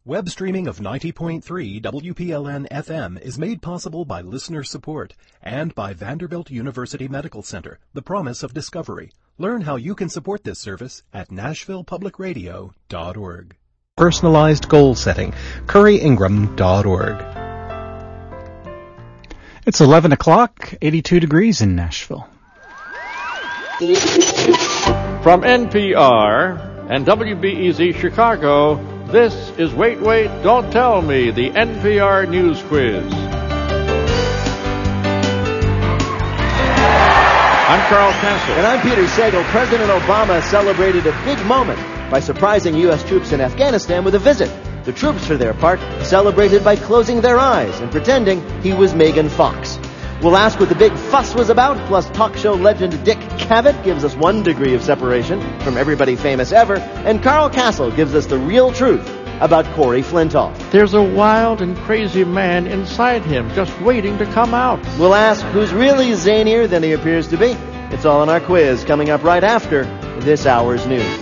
Web streaming of 90.3 WPLN FM is made possible by listener support and by Vanderbilt University Medical Center, the promise of discovery. Learn how you can support this service at NashvillePublicRadio.org. Personalized goal setting, CurryIngram.org. It's 11 o'clock, 82 degrees in Nashville. From NPR and WBEZ Chicago, this is Wait, Wait, Don't Tell Me, the NPR News Quiz. I'm Carl Castle. And I'm Peter Sagal. President Obama celebrated a big moment by surprising U.S. troops in Afghanistan with a visit. The troops, for their part, celebrated by closing their eyes and pretending he was Megan Fox. We'll ask what the big fuss was about, plus talk show legend Dick Cavett gives us 1 degree of separation from everybody famous ever, and Carl Castle gives us the real truth about Corey Flintoff. There's a wild and crazy man inside him just waiting to come out. We'll ask who's really zanier than he appears to be. It's all in our quiz coming up right after this hour's news.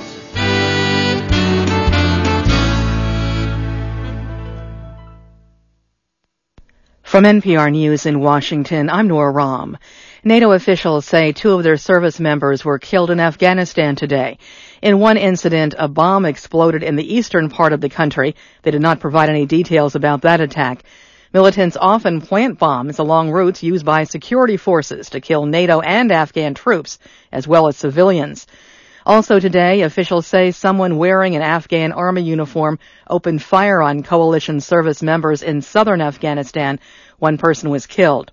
From NPR News in Washington, I'm Nora Rahm. NATO officials say 2 of their service members were killed in Afghanistan today. In one incident, a bomb exploded in the eastern part of the country. They did not provide any details about that attack. Militants often plant bombs along routes used by security forces to kill NATO and Afghan troops, as well as civilians. Also today, officials say someone wearing an Afghan army uniform opened fire on coalition service members in southern Afghanistan. 1 person was killed.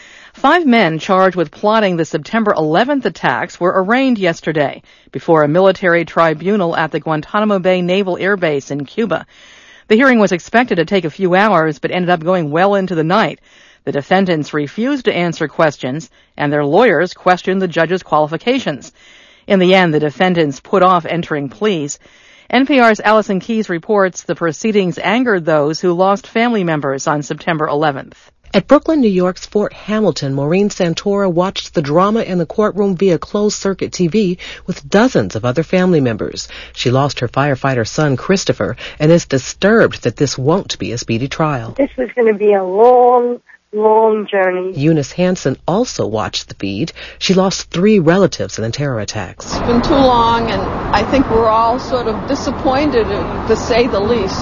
5 men charged with plotting the September 11th attacks were arraigned yesterday before a military tribunal at the Guantanamo Bay Naval Air Base in Cuba. The hearing was expected to take a few hours, but ended up going well into the night. The defendants refused to answer questions, and their lawyers questioned the judge's qualifications. In the end, the defendants put off entering pleas. NPR's Allison Keyes reports the proceedings angered those who lost family members on September 11th. At Brooklyn, New York's Fort Hamilton, Maureen Santora watched the drama in the courtroom via closed-circuit TV with dozens of other family members. She lost her firefighter son, Christopher, and is disturbed that this won't be a speedy trial. This was going to be a long journey. Eunice Hansen also watched the feed. She lost 3 relatives in the terror attacks. It's been too long, and I think we're all sort of disappointed, to say the least,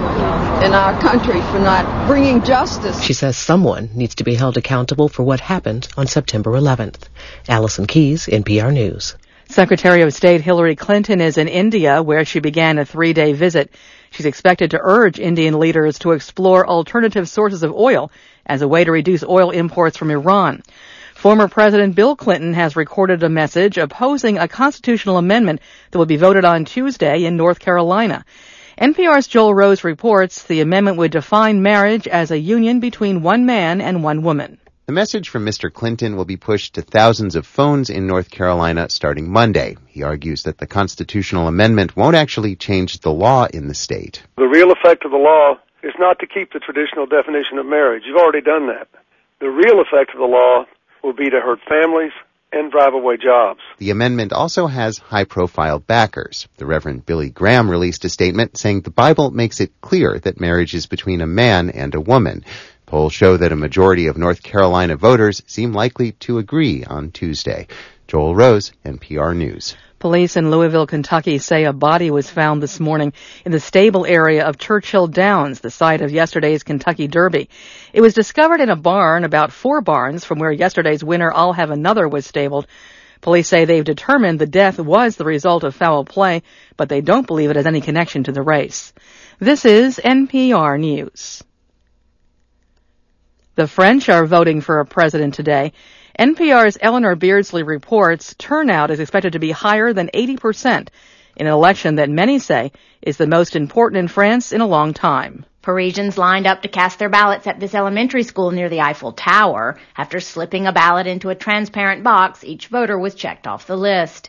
in our country for not bringing justice. She says someone needs to be held accountable for what happened on September 11th. Allison Keyes, NPR News. Secretary of State Hillary Clinton is in India, where she began a 3-day visit. She's expected to urge Indian leaders to explore alternative sources of oil as a way to reduce oil imports from Iran. Former President Bill Clinton has recorded a message opposing a constitutional amendment that will be voted on Tuesday in North Carolina. NPR's Joel Rose reports the amendment would define marriage as a union between 1 man and 1 woman. The message from Mr. Clinton will be pushed to thousands of phones in North Carolina starting Monday. He argues that the constitutional amendment won't actually change the law in the state. The real effect of the law is not to keep the traditional definition of marriage. You've already done that. The real effect of the law will be to hurt families and drive away jobs. The amendment also has high-profile backers. The Reverend Billy Graham released a statement saying the Bible makes it clear that marriage is between a man and a woman. Polls show that a majority of North Carolina voters seem likely to agree on Tuesday. Joel Rose, NPR News. Police in Louisville, Kentucky say a body was found this morning in the stable area of Churchill Downs, the site of yesterday's Kentucky Derby. It was discovered in a barn about 4 barns from where yesterday's winner I'll Have Another was stabled. Police say they've determined the death was the result of foul play, but they don't believe it has any connection to the race. This is NPR News. The French are voting for a president today. NPR's Eleanor Beardsley reports turnout is expected to be higher than 80% in an election that many say is the most important in France in a long time. Parisians lined up to cast their ballots at this elementary school near the Eiffel Tower. After slipping a ballot into a transparent box, each voter was checked off the list.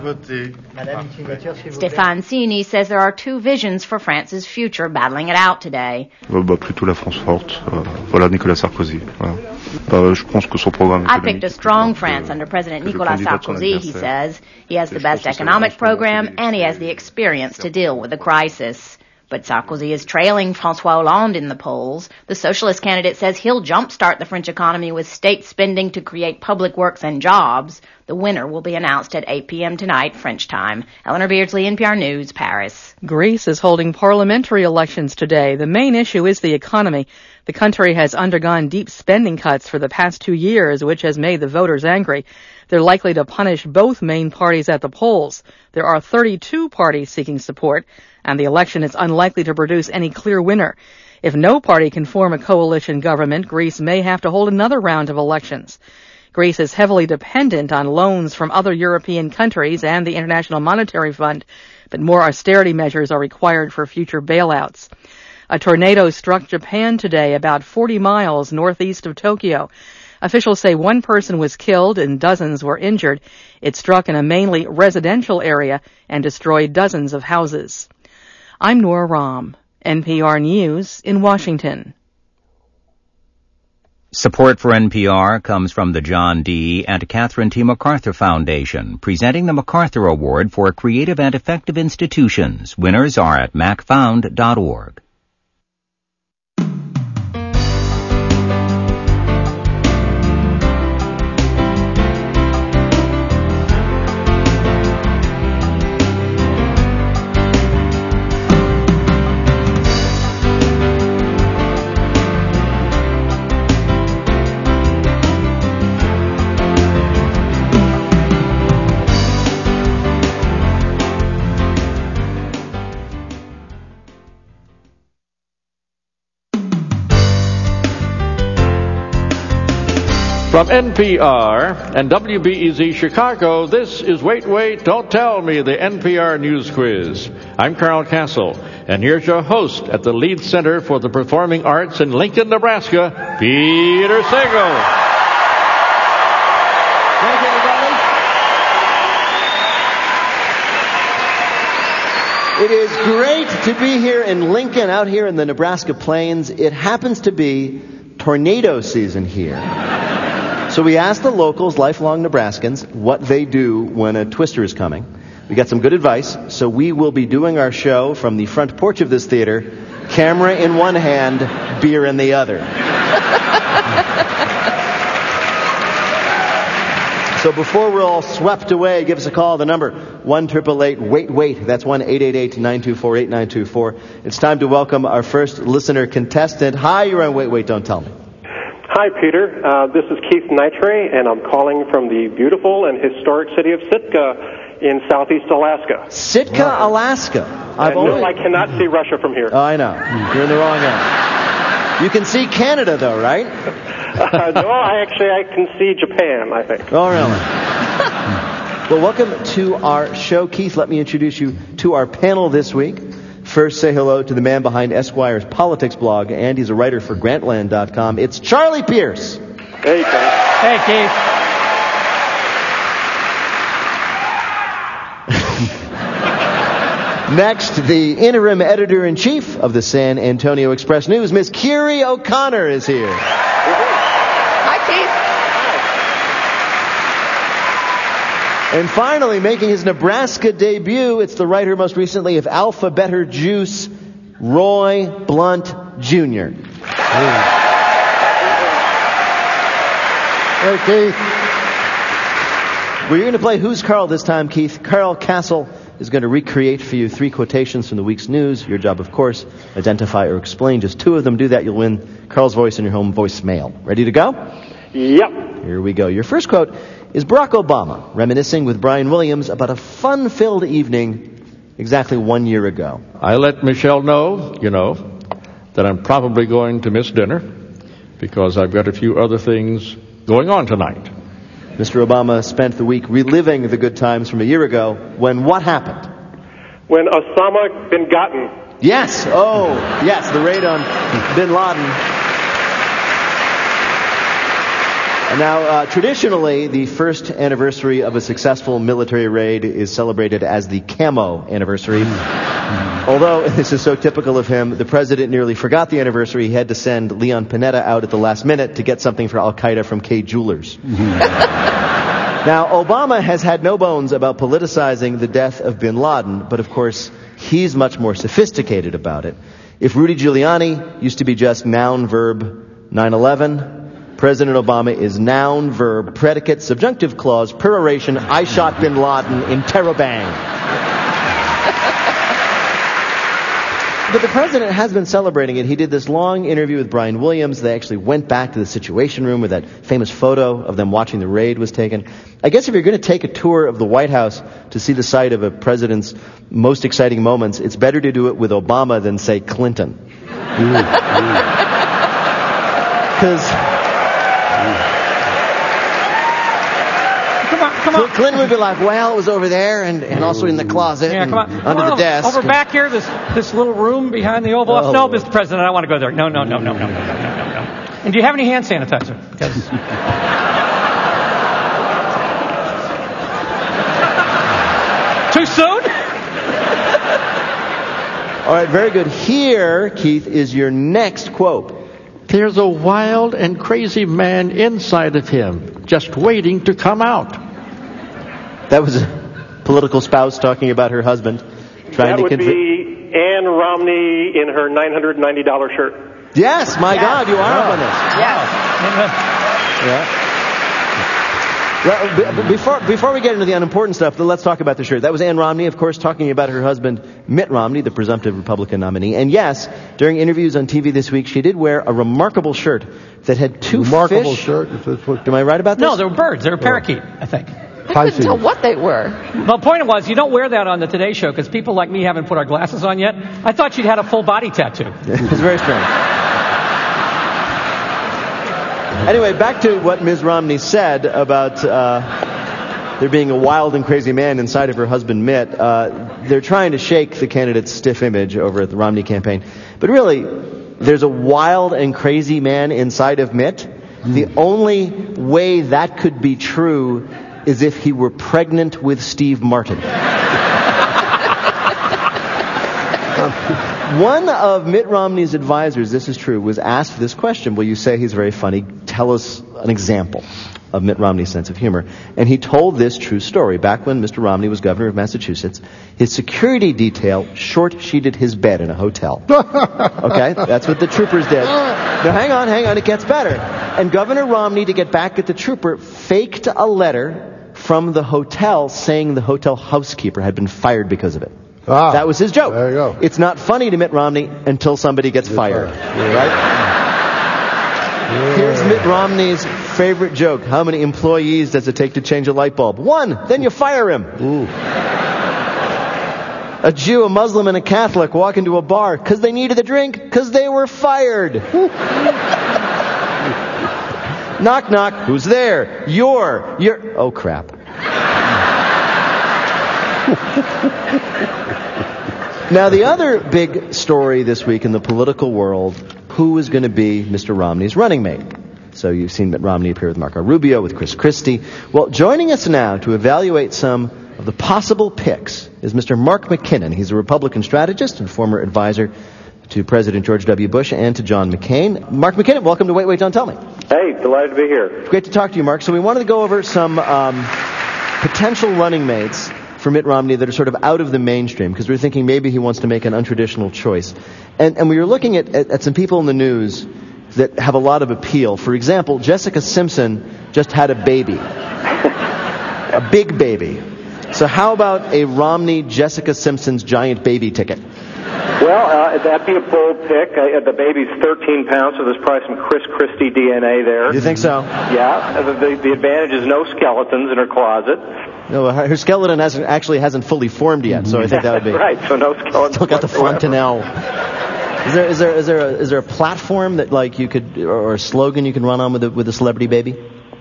Stéphane Sini says there are 2 visions for France's future battling it out today. Plutôt la France forte. Voilà Nicolas Sarkozy. Je pense que son programme I picked a strong France under President Nicolas Sarkozy, he says. He has the best economic program and he has the experience to deal with the crisis. But Sarkozy is trailing François Hollande in the polls. The socialist candidate says he'll jumpstart the French economy with state spending to create public works and jobs. The winner will be announced at 8 p.m. tonight, French time. Eleanor Beardsley, NPR News, Paris. Greece is holding parliamentary elections today. The main issue is the economy. The country has undergone deep spending cuts for the past 2 years, which has made the voters angry. They're likely to punish both main parties at the polls. There are 32 parties seeking support, and the election is unlikely to produce any clear winner. If no party can form a coalition government, Greece may have to hold another round of elections. Greece is heavily dependent on loans from other European countries and the International Monetary Fund, but more austerity measures are required for future bailouts. A tornado struck Japan today about 40 miles northeast of Tokyo. Officials say one person was killed and dozens were injured. It struck in a mainly residential area and destroyed dozens of houses. I'm Nora Rahm, NPR News in Washington. Support for NPR comes from the John D. and Catherine T. MacArthur Foundation, presenting the MacArthur Award for Creative and Effective Institutions. Winners are at macfound.org. From NPR and WBEZ Chicago, this is Wait, Wait, Don't Tell Me, the NPR News Quiz. I'm Carl Castle, and here's your host at the Lead Center for the Performing Arts in Lincoln, Nebraska, Peter Sagal. Thank you, everybody. It is great to be here in Lincoln, out here in the Nebraska Plains. It happens to be tornado season here. So we asked the locals, lifelong Nebraskans, what they do when a twister is coming. We got some good advice, so we will be doing our show from the front porch of this theater, camera in one hand, beer in the other. So before we're all swept away, give us a call. The number, 1-888-WAIT-WAIT. That's 1-888-924-8924. It's time to welcome our first listener contestant. Hi, you're on Wait, Wait, Don't Tell Me. Hi, Peter. This is Keith Nitre, and I'm calling from the beautiful and historic city of Sitka in southeast Alaska. Sitka, Alaska. No, I cannot see Russia from here. Oh, I know. You're in the wrong end. You can see Canada, though, right? No, I can see Japan, I think. Oh, really? Well, welcome to our show. Keith, let me introduce you to our panel this week. First, say hello to the man behind Esquire's politics blog, and he's a writer for Grantland.com. It's Charlie Pierce. Hey, Keith. Hey, Keith. Next, the interim editor-in-chief of the San Antonio Express News, Miss Kiri O'Connor, is here. Hi, Keith. And finally, making his Nebraska debut, it's the writer most recently of Alpha Better Juice, Roy Blunt Jr. Hey, Keith. Well, you're going to play Who's Carl this time, Keith. Carl Castle is going to recreate for you 3 quotations from the week's news. Your job, of course, identify or explain just 2 of them. Do that, you'll win Carl's voice in your home voicemail. Ready to go? Yep. Here we go. Your first quote is Barack Obama reminiscing with Brian Williams about a fun-filled evening exactly 1 year ago. I let Michelle know, that I'm probably going to miss dinner because I've got a few other things going on tonight. Mr. Obama spent the week reliving the good times from a year ago when what happened? When Osama bin Laden. Yes. Oh, yes, the raid on bin Laden. Now, traditionally, the first anniversary of a successful military raid is celebrated as the Camo anniversary. Although this is so typical of him, the president nearly forgot the anniversary. He had to send Leon Panetta out at the last minute to get something for Al-Qaeda from Kay Jewelers. Now, Obama has had no bones about politicizing the death of bin Laden, but of course, He's much more sophisticated about it. If Rudy Giuliani used to be just noun, verb, 9/11, President Obama is noun, verb, predicate, subjunctive clause, peroration, I shot bin Laden, interrobang. But the president has been celebrating it. He did this long interview with Brian Williams. They actually went back to the Situation Room where that famous photo of them watching the raid was taken. I guess if you're going to take a tour of the White House to see the site of a president's most exciting moments, it's better to do it with Obama than, say, Clinton. Because Clinton would be like, well, it was over there and also in the closet and under the desk. Over back here, this little room behind the Oval Office. No, Mr. President, I don't want to go there. No. And do you have any hand sanitizer? Because... Too soon? All right, very good. Here, Keith, is your next quote. There's a wild and crazy man inside of him, just waiting to come out. That was a political spouse talking about her husband. That would be Ann Romney in her $990 shirt. Yes, my God, you are up on this. Yes. Well, before we get into the unimportant stuff, let's talk about the shirt. That was Ann Romney, of course, talking about her husband, Mitt Romney, the presumptive Republican nominee. And yes, during interviews on TV this week, she did wear a remarkable shirt that had two remarkable fish. Shirt? Am I right about this? No, they were birds. They were parakeet, I think. I couldn't tell what they were. The point was, you don't wear that on the Today Show because people like me haven't put our glasses on yet. I thought she'd had a full body tattoo. It's very strange. Anyway, back to what Ms. Romney said about there being a wild and crazy man inside of her husband, Mitt. They're trying to shake the candidate's stiff image over at the Romney campaign. But really, there's a wild and crazy man inside of Mitt. The only way that could be true is if he were pregnant with Steve Martin. One of Mitt Romney's advisors, this is true, was asked this question. Well, you say he's very funny. Tell us an example of Mitt Romney's sense of humor. And he told this true story. Back when Mr. Romney was governor of Massachusetts, his security detail short-sheeted his bed in a hotel. Okay? That's what the troopers did. Now, hang on, it gets better. And Governor Romney, to get back at the trooper, faked a letter from the hotel saying the hotel housekeeper had been fired because of it. That was his joke. There you go. It's not funny to Mitt Romney until somebody gets fired. Right? Here's Mitt Romney's favorite joke. How many employees does it take to change a light bulb? 1. Then you fire him. Ooh. A Jew, a Muslim, and a Catholic walk into a bar because they needed a drink because they were fired. Knock, knock. Who's there? You're. Oh, crap. Now, the other big story this week in the political world, who is going to be Mr. Romney's running mate? So you've seen Mitt Romney appear with Marco Rubio, with Chris Christie. Well, joining us now to evaluate some of the possible picks is Mr. Mark McKinnon. He's a Republican strategist and former advisor to President George W. Bush and to John McCain. Mark McKinnon, welcome to Wait, Don't Tell Me. Hey, delighted to be here. It's great to talk to you, Mark. So we wanted to go over some potential running mates for Mitt Romney that are sort of out of the mainstream, because we're thinking maybe he wants to make an untraditional choice. And we were looking at some people in the news that have a lot of appeal. For example, Jessica Simpson just had a baby. A big baby. So how about a Romney-Jessica Simpson's giant baby ticket? Well, that'd be a bold pick. The baby's 13 pounds, so there's probably some Chris Christie DNA there. You think so? Yeah. The advantage is no skeletons in her closet. No, her skeleton hasn't fully formed yet, so I think that would be right. So no skeletons. Still got the fontanelle. Is there a platform that like you could, or a slogan you can run on with a celebrity baby?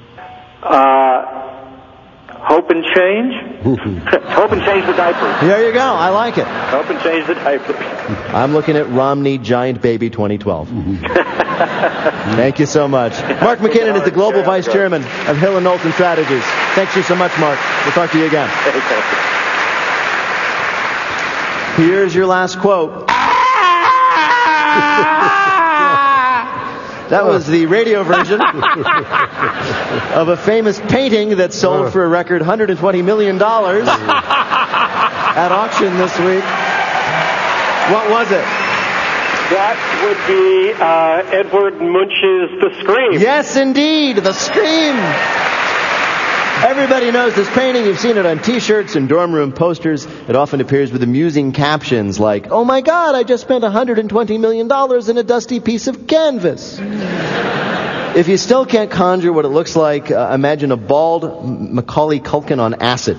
Hope and change. Hope and change the diapers. There you go. I like it. Hope and change the diapers. I'm looking at Romney Giant Baby 2012. Thank you so much. Mark McKinnon is the Global Vice Chairman of Hill and Knowlton Strategies. Thanks you so much, Mark. We'll talk to you again. Here's your last quote. That was the radio version of a famous painting that sold for a record $120 million at auction this week. What was it? That would be Edvard Munch's The Scream. Yes, indeed, The Scream. Everybody knows this painting. You've seen it on T-shirts and dorm room posters. It often appears with amusing captions like, "Oh my God, I just spent $120 million in a dusty piece of canvas." If you still can't conjure what it looks like, imagine a bald Macaulay Culkin on acid.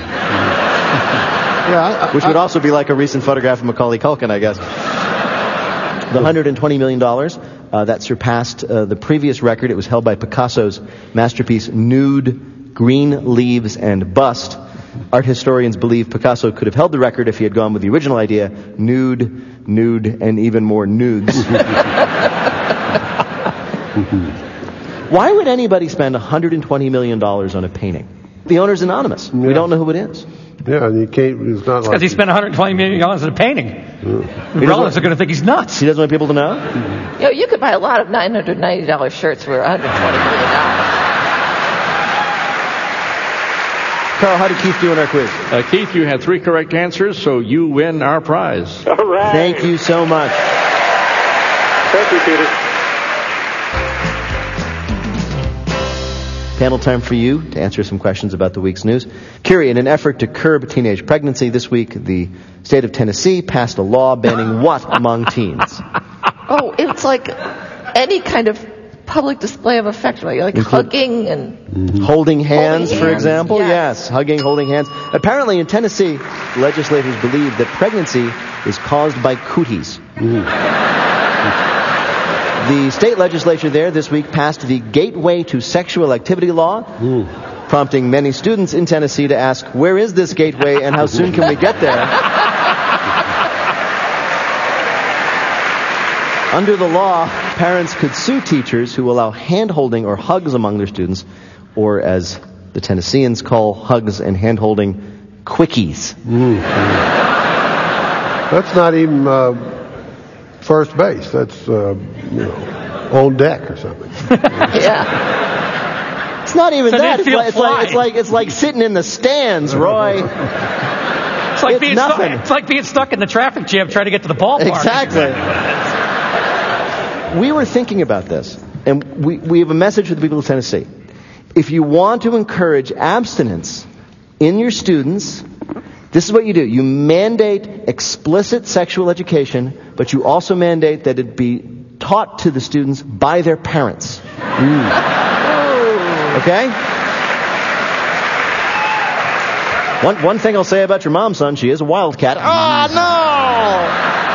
Which would also be like a recent photograph of Macaulay Culkin, I guess. The $120 million, that surpassed the previous record. It was held by Picasso's masterpiece, Nude, Green Leaves, and Bust. Art historians believe Picasso could have held the record if he had gone with the original idea, nude, and even more nudes. Why would anybody spend $120 million on a painting? The owner's anonymous. Yeah. We don't know who it is. Yeah, and you can't. It's not because he spent $120 million on a painting. The relatives are going to think he's nuts. He doesn't want people to know? You know, you could buy a lot of $990 shirts for $120 million. Carl, how did Keith do in our quiz? Keith, you had 3 correct answers, so you win our prize. All right. Thank you so much. Thank you, Peter. Panel time for you to answer some questions about the week's news. Curie, in an effort to curb teenage pregnancy, this week the state of Tennessee passed a law banning what among teens? Oh, it's like any kind of public display of affection, like hugging and holding hands, for example. Yes. Hugging, holding hands. Apparently in Tennessee, legislators believe that pregnancy is caused by cooties. The state legislature there this week passed the Gateway to Sexual Activity law, prompting many students in Tennessee to ask, where is this gateway and how soon can we get there? Under the law, parents could sue teachers who allow hand-holding or hugs among their students, or as the Tennesseans call hugs and hand-holding, quickies. That's not even first base. That's, on deck or something. Yeah. It's not even that. It's like sitting in the stands, Roy. It's like being stuck in the traffic jam trying to get to the ballpark. Exactly. We were thinking about this, and we have a message for the people of Tennessee. If you want to encourage abstinence in your students, this is what you do. You mandate explicit sexual education, but you also mandate that it be taught to the students by their parents. Okay? One thing I'll say about your mom, son, she is a wildcat. Oh, no!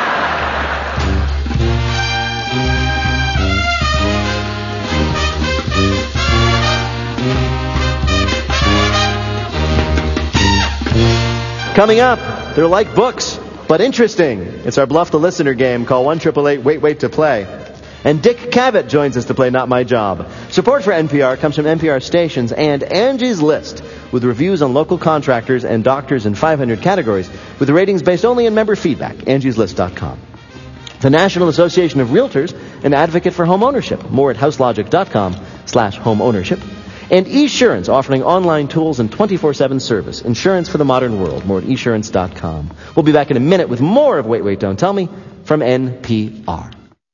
Coming up, they're like books, but interesting. It's our Bluff the Listener game. Call 1-888-WAIT-WAIT to play. And Dick Cavett joins us to play Not My Job. Support for NPR comes from NPR stations and Angie's List, with reviews on local contractors and doctors in 500 categories, with ratings based only on member feedback. Angie'sList.com. The National Association of Realtors, an advocate for home ownership. More at houselogic.com/home ownership. And Esurance, offering online tools and 24/7 service. Insurance for the modern world. More at esurance.com. We'll be back in a minute with more of Wait, Wait, Don't Tell Me from NPR.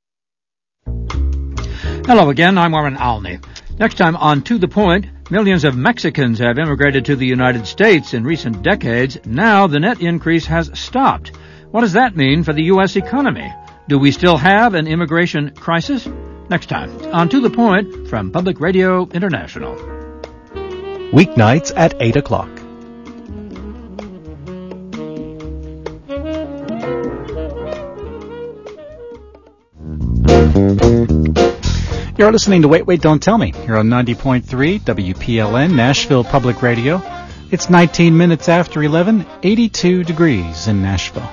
Hello again, I'm Warren Alney. Next time on To The Point, millions of Mexicans have immigrated to the United States in recent decades. Now the net increase has stopped. What does that mean for the U.S. economy? Do we still have an immigration crisis? Next time on To The Point from Public Radio International. Weeknights at 8 o'clock. You're listening to Wait, Wait, Don't Tell Me here on 90.3 WPLN, Nashville Public Radio. It's 19 minutes after 11, 82 degrees in Nashville.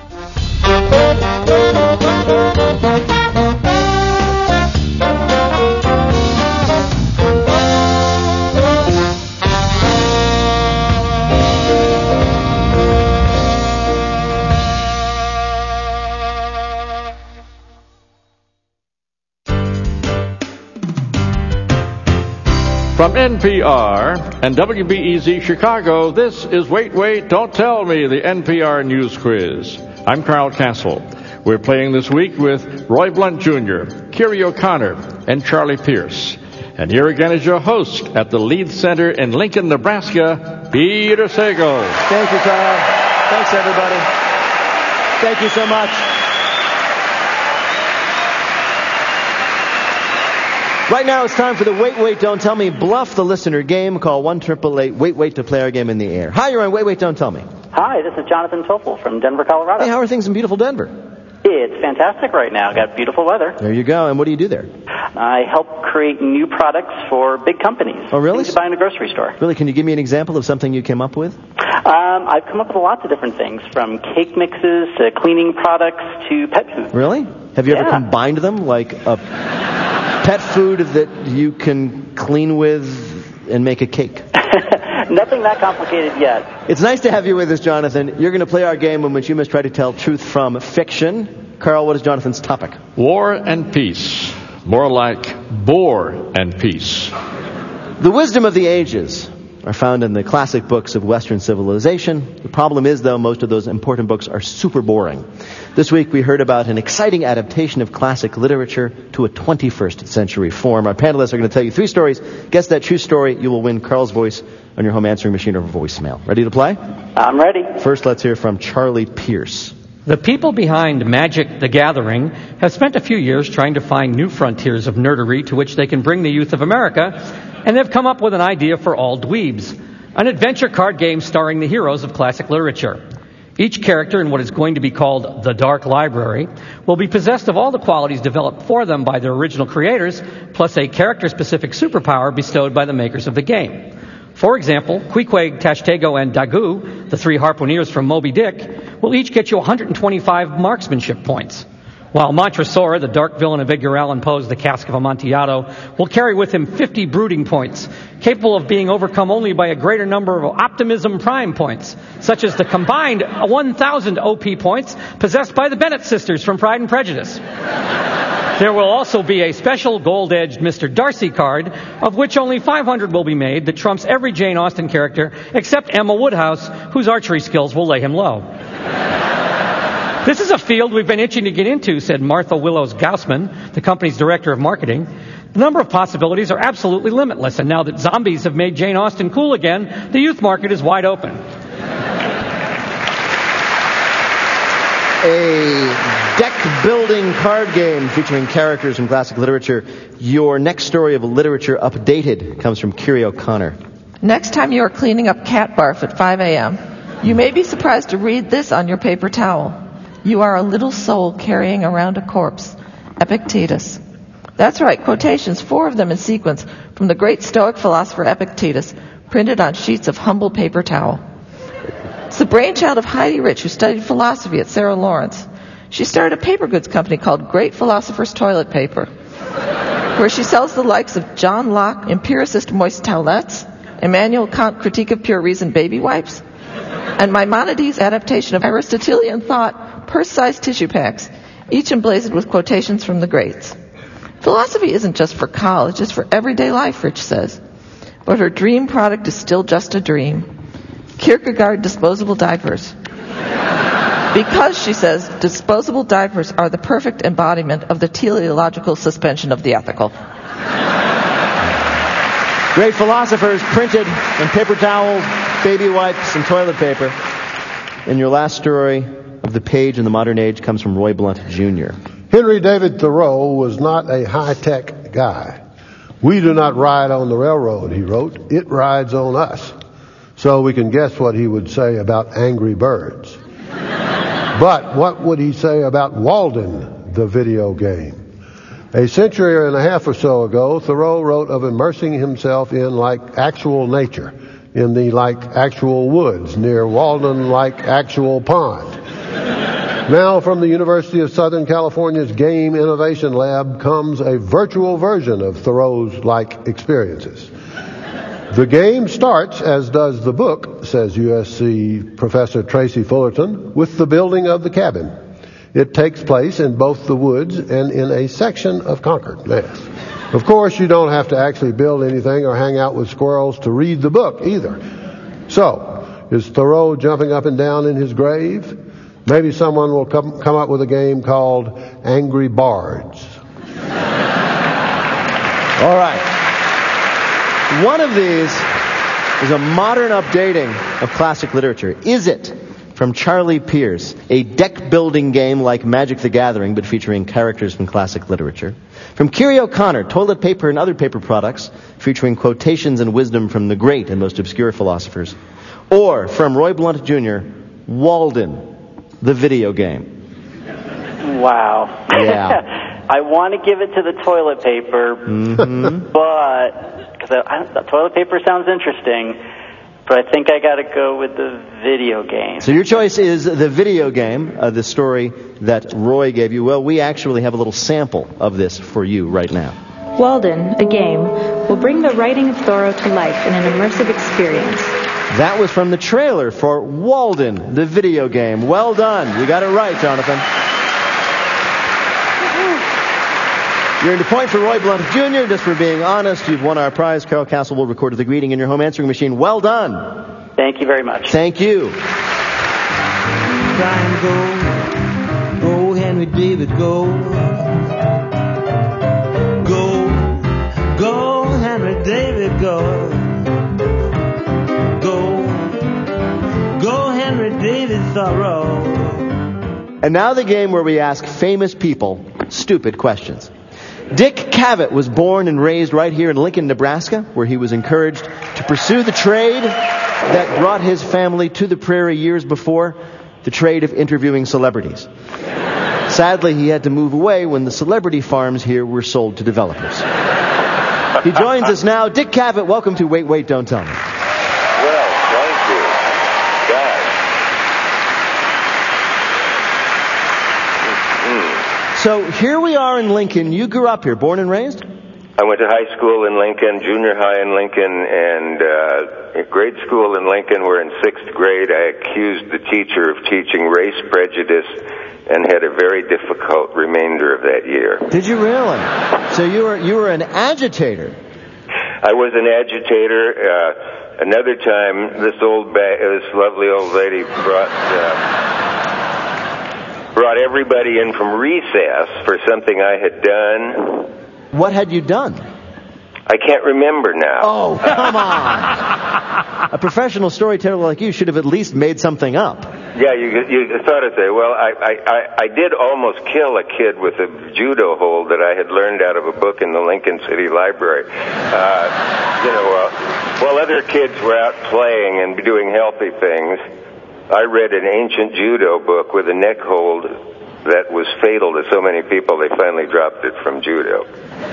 From NPR and WBEZ Chicago, this is Wait, Wait, Don't Tell Me, the NPR News Quiz. I'm Carl Castle. We're playing this week with Roy Blunt Jr., Kerry O'Connor, and Charlie Pierce. And here again is your host at the Leeds Center in Lincoln, Nebraska, Peter Sagal. Thank you, Carl. Thanks, everybody. Thank you so much. Right now it's time for the Wait, Wait, Don't Tell Me Bluff the Listener game. Call 1-888-WAIT-WAIT to play our game in the air. Hi, you're on Wait, Wait, Don't Tell Me. Hi, this is Jonathan Toffel from Denver, Colorado. Hey, how are things in beautiful Denver? It's fantastic right now. Got beautiful weather. There you go. And what do you do there? I help create new products for big companies. Oh, really? Things you buy in a grocery store. Really? Can you give me an example of something you came up with? I've come up with lots of different things, from cake mixes to cleaning products to pet food. Really? Have you ever combined them, like a pet food that you can clean with and make a cake? Nothing that complicated yet. It's nice to have you with us, Jonathan. You're going to play our game in which you must try to tell truth from fiction. Carl, what is Jonathan's topic? War and peace. More like bore and peace. The wisdom of the ages are found in the classic books of Western civilization. The problem is, though, most of those important books are super boring. This week we heard about an exciting adaptation of classic literature to a 21st century form. Our panelists are going to tell you 3 stories. Guess that true story. You will win Carl's voice on your home answering machine or voicemail. Ready to play? I'm ready. First, let's hear from Charlie Pierce. The people behind Magic the Gathering have spent a few years trying to find new frontiers of nerdery to which they can bring the youth of America, and they've come up with an idea for all dweebs, an adventure card game starring the heroes of classic literature. Each character in what is going to be called the Dark Library will be possessed of all the qualities developed for them by their original creators, plus a character-specific superpower bestowed by the makers of the game. For example, Queequeg, Tashtego, and Dagu, the 3 harpooneers from Moby Dick, will each get you 125 marksmanship points, while Montresor, the dark villain of Edgar Allan Poe's The Cask of Amontillado, will carry with him 50 brooding points, capable of being overcome only by a greater number of optimism prime points, such as the combined 1,000 OP points possessed by the Bennett sisters from Pride and Prejudice. There will also be a special gold-edged Mr. Darcy card, of which only 500 will be made, that trumps every Jane Austen character except Emma Woodhouse, whose archery skills will lay him low. This is a field we've been itching to get into, said Martha Willows Gaussman, the company's director of marketing. The number of possibilities are absolutely limitless, and now that zombies have made Jane Austen cool again, the youth market is wide open. A deck-building card game featuring characters from classic literature. Your next story of Literature Updated comes from Kerry O'Connor. Next time you are cleaning up cat barf at 5 a.m., you may be surprised to read this on your paper towel. You are a little soul carrying around a corpse. Epictetus. That's right, quotations, 4 of them in sequence, from the great Stoic philosopher Epictetus, printed on sheets of humble paper towel. It's the brainchild of Heidi Rich, who studied philosophy at Sarah Lawrence. She started a paper goods company called Great Philosopher's Toilet Paper, where she sells the likes of John Locke, empiricist moist towelettes, Immanuel Kant, critique of pure reason baby wipes, and Maimonides' adaptation of Aristotelian thought, purse-sized tissue packs, each emblazoned with quotations from the greats. Philosophy isn't just for college, it's for everyday life, Rich says. But her dream product is still just a dream. Kierkegaard disposable diapers. Because, she says, disposable diapers are the perfect embodiment of the teleological suspension of the ethical. Great philosophers printed in paper towels, baby wipes, and toilet paper. And your last story of the page in the modern age comes from Roy Blunt Jr. Henry David Thoreau was not a high-tech guy. We do not ride on the railroad, he wrote. It rides on us. So we can guess what he would say about Angry Birds. But what would he say about Walden, the video game? A century and a half or so ago, Thoreau wrote of immersing himself in like actual nature, in the like actual woods, near Walden like actual pond. Now from the University of Southern California's Game Innovation Lab comes a virtual version of Thoreau's like experiences. The game starts, as does the book, says USC Professor Tracy Fullerton, with the building of the cabin. It takes place in both the woods and in a section of Concord, Mass. Of course, you don't have to actually build anything or hang out with squirrels to read the book either. So, is Thoreau jumping up and down in his grave? Maybe someone will come up with a game called Angry Bards. All right. One of these is a modern updating of classic literature. Is it? From Charlie Pierce, a deck-building game like Magic the Gathering, but featuring characters from classic literature. From Kiri O'Connor, toilet paper and other paper products, featuring quotations and wisdom from the great and most obscure philosophers. Or from Roy Blunt Jr., Walden, the video game. Wow. Yeah. I want to give it to the toilet paper, but because the toilet paper sounds interesting, but I think I got to go with the video game. So your choice is the video game, the story that Roy gave you. Well, we actually have a little sample of this for you right now. Walden, a game, will bring the writing of Thoreau to life in an immersive experience. That was from the trailer for Walden, the video game. Well done. You got it right, Jonathan. You're into point for Roy Blunt Jr. Just for being honest, you've won our prize. Carol Castle will record the greeting in your home answering machine. Well done. Thank you very much. Thank you. Go, go, Henry David, go. Go, go, Henry David, go. Go, go, Henry David Thoreau. And now the game where we ask famous people stupid questions. Dick Cavett was born and raised right here in Lincoln, Nebraska, where he was encouraged to pursue the trade that brought his family to the prairie years before, the trade of interviewing celebrities. Sadly, he had to move away when the celebrity farms here were sold to developers. He joins us now. Dick Cavett, welcome to Wait, Wait, Don't Tell Me. Well, thank you. God. So here we are in Lincoln. You grew up here, born and raised? I went to high school in Lincoln, junior high in Lincoln, and grade school in Lincoln. We're in 6th grade. I accused the teacher of teaching race prejudice and had a very difficult remainder of that year. Did you really? So you were an agitator. I was an agitator. Another time, this lovely old lady brought everybody in from recess for something I had done. What had you done? I can't remember now. Oh, come on. A professional storyteller like you should have at least made something up. Yeah, you thought of that. Well, I did almost kill a kid with a judo hold that I had learned out of a book in the Lincoln City Library. While other kids were out playing and doing healthy things, I read an ancient judo book with a neck hold that was fatal to so many people they finally dropped it from judo.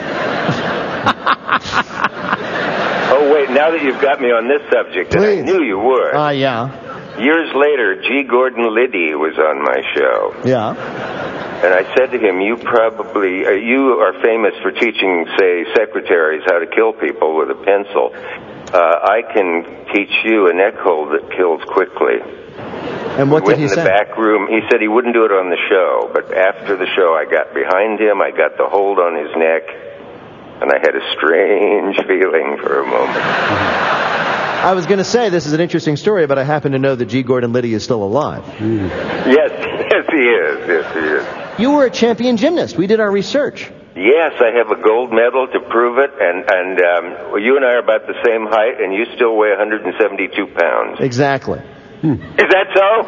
Oh, wait, now that you've got me on this subject, and I knew you would. Yeah. Years later, G. Gordon Liddy was on my show. Yeah. And I said to him, you are famous for teaching, say, secretaries how to kill people with a pencil. I can teach you a neck hold that kills quickly. And what did he say? In the back room, he said he wouldn't do it on the show, but after the show I got behind him, I got the hold on his neck, and I had a strange feeling for a moment. I was going to say this is an interesting story, but I happen to know that G. Gordon Liddy is still alive. Yes, he is. Yes, he is. You were a champion gymnast. We did our research. Yes, I have a gold medal to prove it, and you and I are about the same height, and you still weigh 172 pounds. Exactly. Is that so?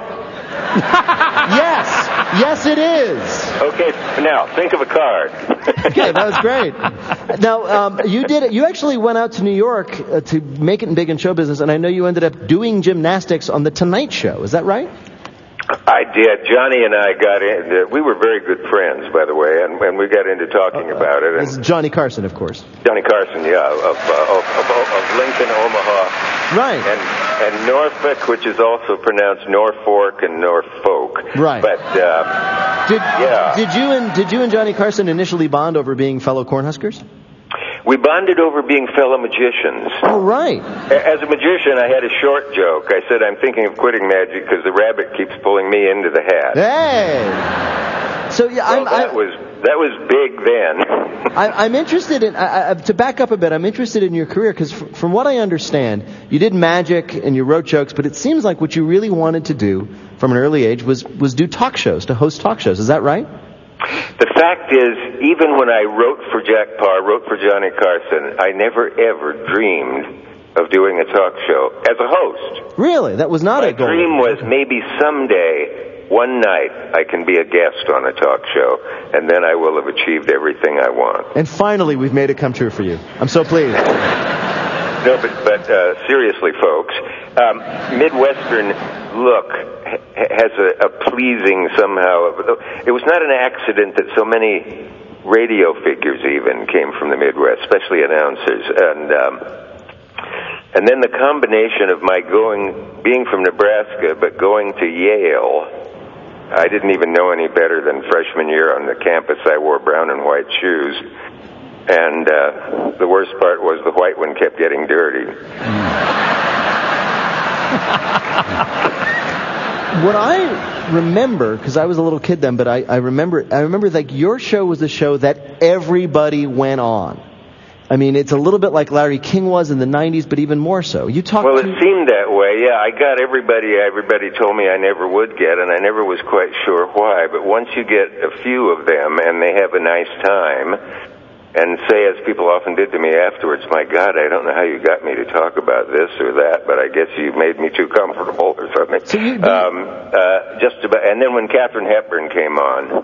Yes, it is. Okay, now think of a card. Okay, that was great. Now, you actually went out to New York to make it big in show business, and I know you ended up doing gymnastics on The Tonight Show. Is that right? I did. Johnny and I got in. We were very good friends, by the way, and we got into talking about it. This is Johnny Carson, of course. Johnny Carson, yeah, of Lincoln, Omaha. Right. And Norfolk, which is also pronounced Norfolk and Norfolk. Right. But did you and Johnny Carson initially bond over being fellow Cornhuskers? We bonded over being fellow magicians. Oh, right. As a magician, I had a short joke. I said, I'm thinking of quitting magic because the rabbit keeps pulling me into the hat. Hey! So, yeah, That was big then. I'm interested in, to back up a bit, I'm interested in your career because from what I understand, you did magic and you wrote jokes, but it seems like what you really wanted to do from an early age was do talk shows, to host talk shows. Is that right? The fact is, even when I wrote for Jack Paar, wrote for Johnny Carson, I never ever dreamed of doing a talk show as a host. Really? That was not a goal? My dream was maybe someday, one night, I can be a guest on a talk show, and then I will have achieved everything I want. And finally, we've made it come true for you. I'm so pleased. No, but seriously, folks, Midwestern look has a pleasing somehow. It was not an accident that so many radio figures even came from the Midwest, especially announcers, and then the combination of my being from Nebraska, but going to Yale. I didn't even know any better than freshman year on the campus. I wore brown and white shoes. And the worst part was the white one kept getting dirty. What I remember, because I was a little kid then, but I remember like your show was the show that everybody went on. I mean, it's a little bit like Larry King was in the 90s, but even more so. It seemed that way, yeah. I got everybody told me I never would get, and I never was quite sure why. But once you get a few of them, and they have a nice time, and say, as people often did to me afterwards, my God, I don't know how you got me to talk about this or that, but I guess you made me too comfortable or something. So just about, and then when Katharine Hepburn came on,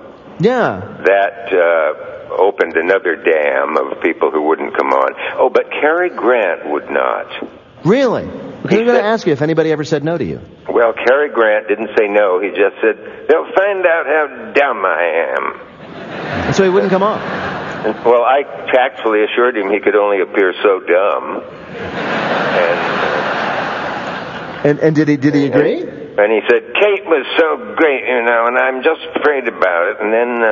that opened another dam of people who wouldn't come on. Oh, but Cary Grant would not. Really? Because I'm going to ask you if anybody ever said no to you. Well, Cary Grant didn't say no. He just said, they'll find out how dumb I am. And so he wouldn't come on. Well, I tactfully assured him he could only appear so dumb. And did he agree? And he said, Kate was so great, and I'm just afraid about it.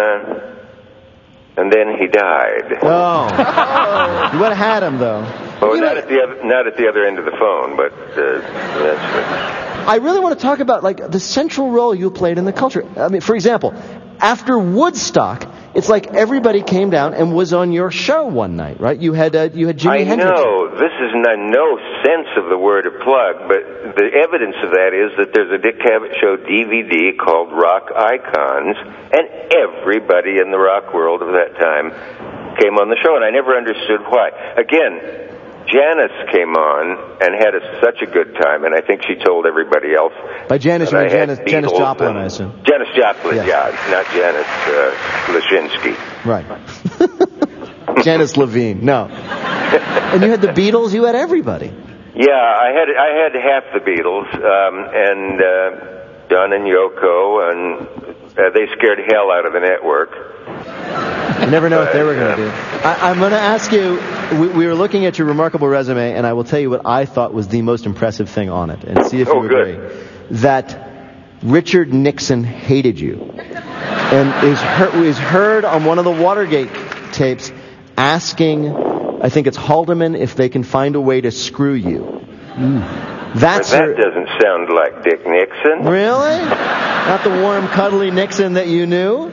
And then he died. Oh. You would have had him, though. Well, not at the other end of the phone, but that's... I really want to talk about, like, the central role you played in the culture. I mean, for example, after Woodstock, it's like everybody came down and was on your show one night, right? You had Jimi Hendrix. I know. This is no sense of the word of plug, but the evidence of that is that there's a Dick Cavett Show DVD called Rock Icons, and everybody in the rock world of that time came on the show, and I never understood why. Again, Janis came on and had such a good time, and I think she told everybody else. By Janis, you mean Janis Joplin, I assume. Janis Joplin, yeah, not Janis Lashinsky. Right. Janis Levine, no. And you had the Beatles, you had everybody. Yeah, I had half the Beatles, and Don and Yoko, and they scared hell out of the network. You never know what they were going to do. I'm going to ask you, we were looking at your remarkable resume, and I will tell you what I thought was the most impressive thing on it, and see if you agree. That Richard Nixon hated you, and is heard on one of the Watergate tapes asking, I think it's Haldeman, if they can find a way to screw you. That doesn't sound like Dick Nixon. Really? Not the warm, cuddly Nixon that you knew?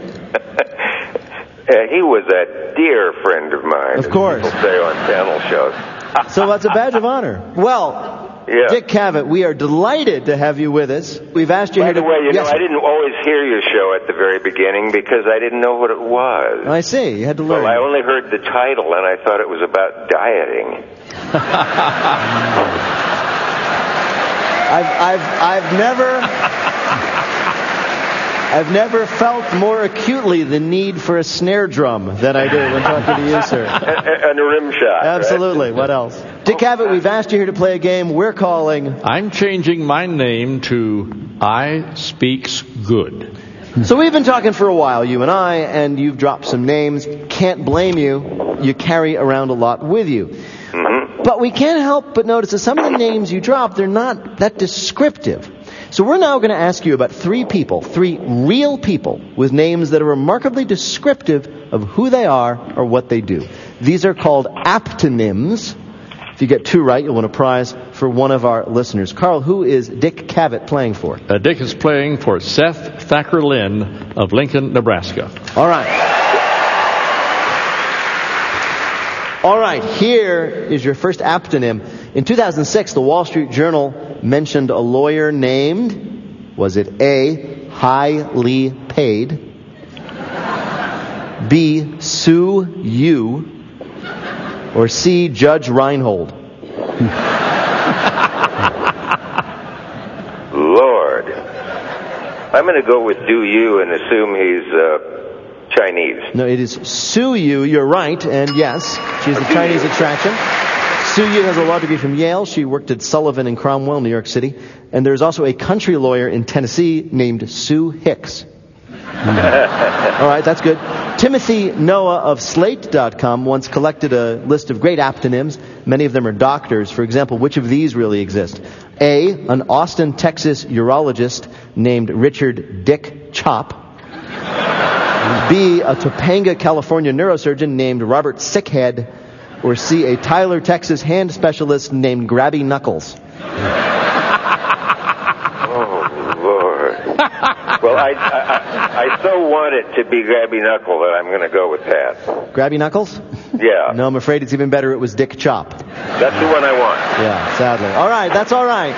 He was a dear friend of mine. Of course. As people say on panel shows. So that's a badge of honor. Well, Dick Cavett, we are delighted to have you with us. We've asked you By here to... By the way, I didn't always hear your show at the very beginning because I didn't know what it was. I see. You had to learn. Well, I only heard the title, and I thought it was about dieting. I've never felt more acutely the need for a snare drum than I do when talking to you, sir. And a rim shot. Absolutely. Right? What else? Dick Cavett, we've asked you here to play a game. We're calling... I'm changing my name to I Speaks Good. So we've been talking for a while, you and I, and you've dropped some names. Can't blame you. You carry around a lot with you. Mm-hmm. But we can't help but notice that some of the names you drop, they're not that descriptive. So we're now going to ask you about three real people with names that are remarkably descriptive of who they are or what they do. These are called aptonyms. If you get two right, you'll win a prize for one of our listeners. Carl, who is Dick Cavett playing for? Dick is playing for Seth Thacker Lynn of Lincoln, Nebraska. All right. All right, here is your first aptonym. In 2006, the Wall Street Journal mentioned a lawyer named, was it A, highly paid, B, Sue Yu, or C, Judge Reinhold? Lord. I'm going to go with Do You and assume he's Chinese. No, it is Sue Yu. You're right, and yes, she's a Chinese attraction. Sue Yu has a law degree from Yale. She worked at Sullivan and Cromwell, New York City. And there's also a country lawyer in Tennessee named Sue Hicks. All right, that's good. Timothy Noah of Slate.com once collected a list of great aptonyms. Many of them are doctors. For example, which of these really exist? A, an Austin, Texas urologist named Richard Dick Chop. B, a Topanga, California neurosurgeon named Robert Sickhead. Or C, a Tyler, Texas hand specialist named Grabby Knuckles. Oh, Lord. Well, I so want it to be Grabby Knuckle that I'm going to go with that. Grabby Knuckles? Yeah. No, I'm afraid it's even better it was Dick Chop. That's the one I want. Yeah, sadly. All right, that's all right.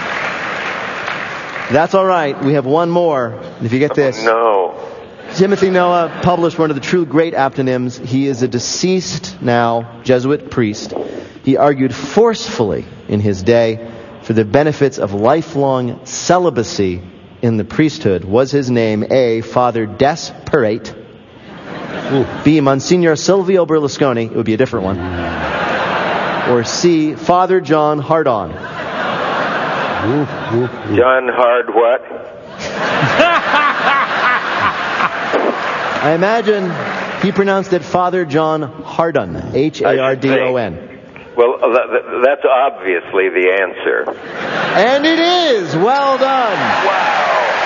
That's all right. We have one more. If you get this. Oh, no. Timothy Noah published one of the true great aptonyms. He is a deceased now Jesuit priest. He argued forcefully in his day for the benefits of lifelong celibacy in the priesthood. Was his name A, Father Desperate, B, Monsignor Silvio Berlusconi, it would be a different one, or C, Father John Hardon? John Hard what? I imagine he pronounced it Father John Hardon, Hardon. Well, that's obviously the answer. And it is! Well done! Wow!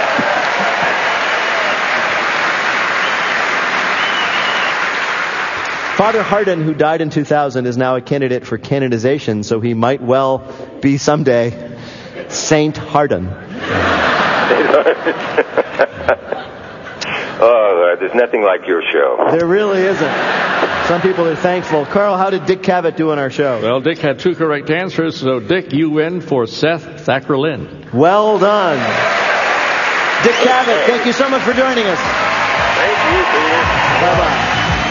Father Hardon, who died in 2000, is now a candidate for canonization, so he might well be someday Saint Hardon. Oh, there's nothing like your show. There really isn't. Some people are thankful. Carl, how did Dick Cavett do on our show? Well, Dick had two correct answers, so Dick, you win for Seth Thacker-Lynn. Well done. Dick Cavett, thank you so much for joining us. Thank you, Peter. Bye-bye.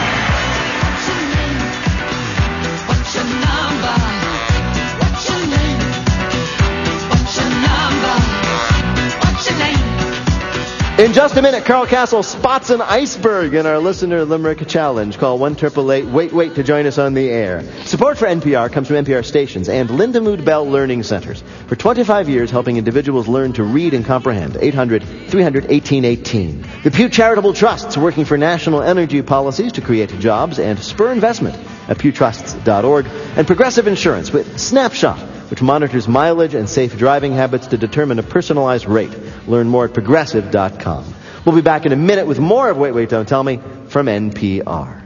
In just a minute, Carl Castle spots an iceberg in our Listener Limerick Challenge. Call 1-888-WAIT-WAIT to join us on the air. Support for NPR comes from NPR stations and Linda Mood Bell Learning Centers. For 25 years, helping individuals learn to read and comprehend. 800-300-1818. The Pew Charitable Trusts, working for national energy policies to create jobs and spur investment at pewtrusts.org. And Progressive Insurance with Snapshot, which monitors mileage and safe driving habits to determine a personalized rate. Learn more at progressive.com. We'll be back in a minute with more of Wait, Wait, Don't Tell Me from NPR.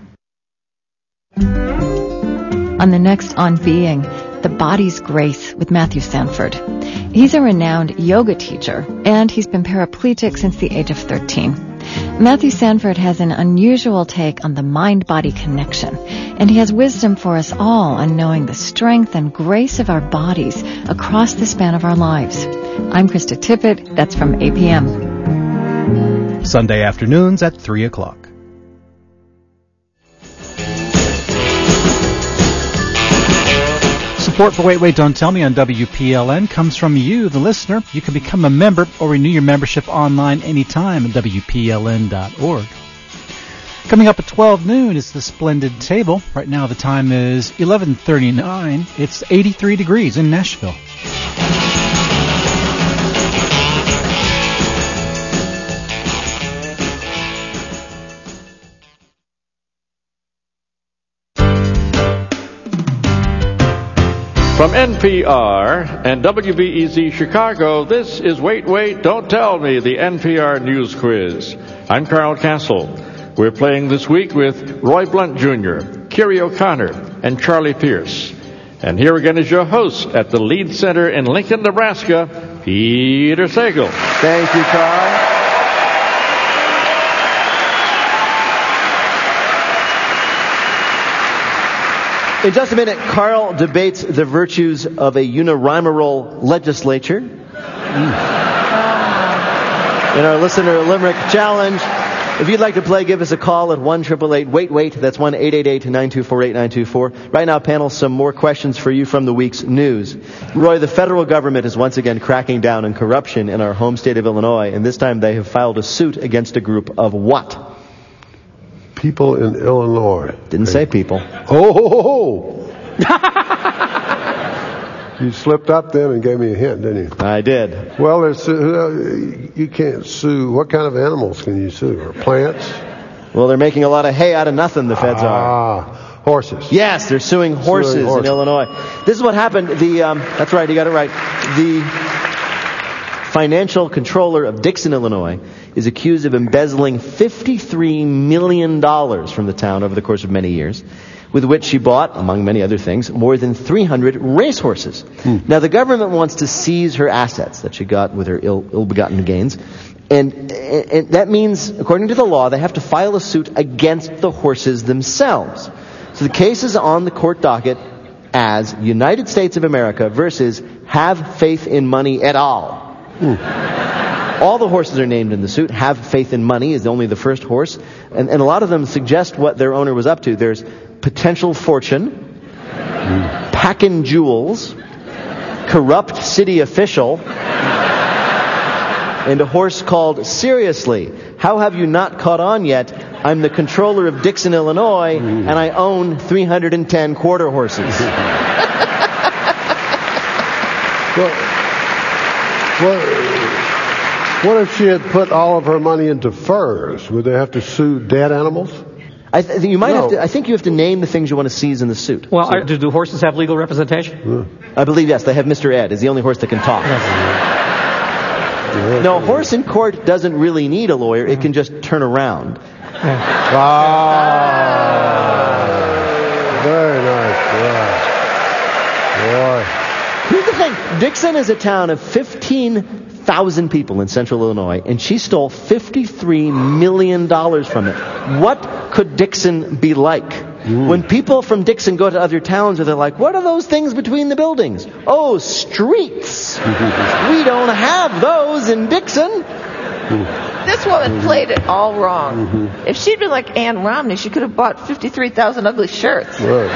On the next On Being, The Body's Grace with Matthew Sanford. He's a renowned yoga teacher, and he's been paraplegic since the age of 13. Matthew Sanford has an unusual take on the mind-body connection, and he has wisdom for us all on knowing the strength and grace of our bodies across the span of our lives. I'm Krista Tippett. That's from APM. Sunday afternoons at 3 o'clock. Support for Wait, Wait, Don't Tell Me on WPLN comes from you, the listener. You can become a member or renew your membership online anytime at WPLN.org. Coming up at 12 noon is the Splendid Table. Right now the time is 11:39. It's 83 degrees in Nashville. From NPR and WBEZ Chicago, this is Wait, Wait, Don't Tell Me, the NPR News Quiz. I'm Carl Castle. We're playing this week with Roy Blunt Jr., Kerry O'Connor, and Charlie Pierce. And here again is your host at the Lead Center in Lincoln, Nebraska, Peter Sagal. Thank you, Carl. In just a minute, Carl debates the virtues of a unilateral legislature. In our listener limerick challenge, if you'd like to play, give us a call at 1-888-WAIT-WAIT. That's 1-888-924-8924. Right now, panel, some more questions for you from the week's news. Roy, the federal government is once again cracking down on corruption in our home state of Illinois, and this time they have filed a suit against a group of what? People in Illinois. Didn't say people. Oh! You slipped up then and gave me a hint, didn't you? I did. Well, you can't sue. What kind of animals can you sue? Or plants? Well, they're making a lot of hay out of nothing, the feds are. Horses. Yes, they're suing horses in Illinois. This is what happened. That's right, you got it right. The financial controller of Dixon, Illinois, is accused of embezzling $53 million from the town over the course of many years, with which she bought, among many other things, more than 300 racehorses. Now, the government wants to seize her assets that she got with her ill-begotten gains, and that means, according to the law, they have to file a suit against the horses themselves. So the case is on the court docket as United States of America versus Have Faith in Money et al. All the horses are named in the suit. Have Faith in Money is only the first horse. And a lot of them suggest what their owner was up to. There's Potential Fortune, Packin' Jewels, Corrupt City Official, and a horse called Seriously. How have you not caught on yet? I'm the controller of Dixon, Illinois, and I own 310 quarter horses. What if she had put all of her money into furs? Would they have to sue dead animals? I think you have to name the things you want to seize in the suit. Well, do horses have legal representation? I believe, yes. They have Mr. Ed. Is the only horse that can talk. No, a horse in court doesn't really need a lawyer. It can just turn around. Very nice. Boy. Here's the thing. Dixon is a town of 15,000 people in central Illinois, and she stole $53 million from it. What could Dixon be like? When people from Dixon go to other towns, they're like, what are those things between the buildings? Oh, streets. We don't have those in Dixon. This woman played it all wrong. If she'd been like Ann Romney, she could have bought 53,000 ugly shirts.